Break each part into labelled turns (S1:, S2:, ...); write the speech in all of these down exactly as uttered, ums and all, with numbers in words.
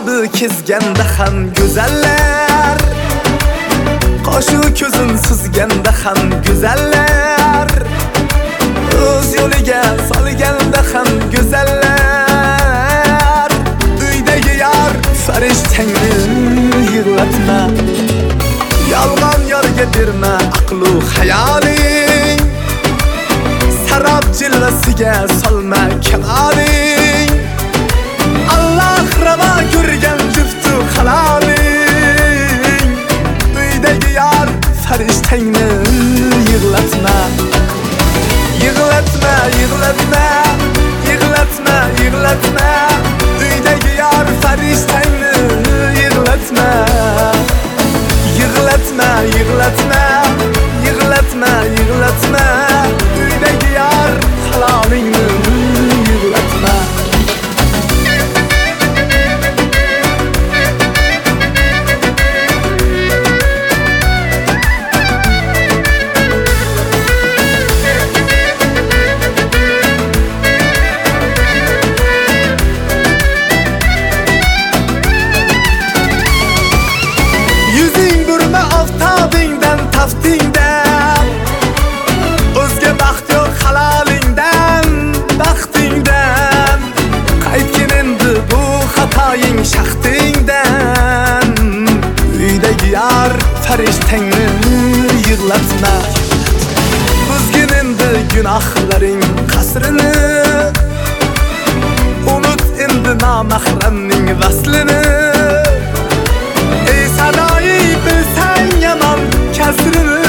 S1: kalbi kezganda ham güzeller, Qo'shu ko'zin suzganda ham güzeller, O'z yo'liga solganda ham güzeller. Uydagi yar farishtangni yig'latma, yolg'on yorga berma aqlu hayoling, Sarab jilvasiga solma kamoling. Allah ravo ko'rgan juftu haloling, uydagi yar farishtangni yig'latma, yig'latma, yig'latma, yig'latma, yig'latma, uydagi yar farishtangni yig'latma, yig'latma, yig'latma, yig'latma, yig'latma, uydagi yar halolingni yig'latma. Taftingdan o'zga baxt yo'q halolingdan, baxtingdan. Qaytgin endi bu xatoying shaxtingdan, uydagi yar farishtangni yig'latma, buzgin endi gunohlaring qasrini, unut endi nomahramning vaslini. Ey sadoyi bilsang yomon kasrini,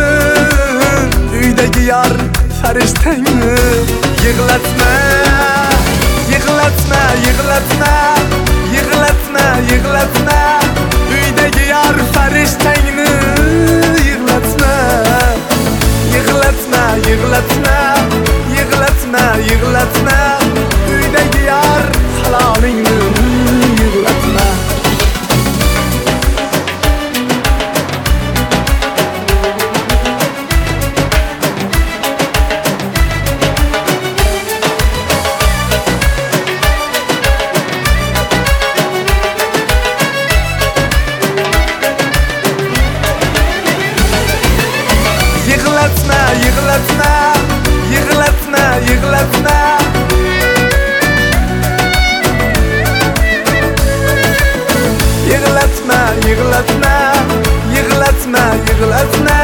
S1: uydagi yar farishtangni yig'latma, yig'latma, yig'latma, yig'latma, yig'latma, uydagi yar farishtangni yig'latma, yig'latma, yig'latma, yig'latma, yig'latma, uydagi yar halolingni yig'latma. Yig'latma, yig'latma, yig'latma, yig'latma, yig'latma, yig'latma, yig'latma, yig'latma,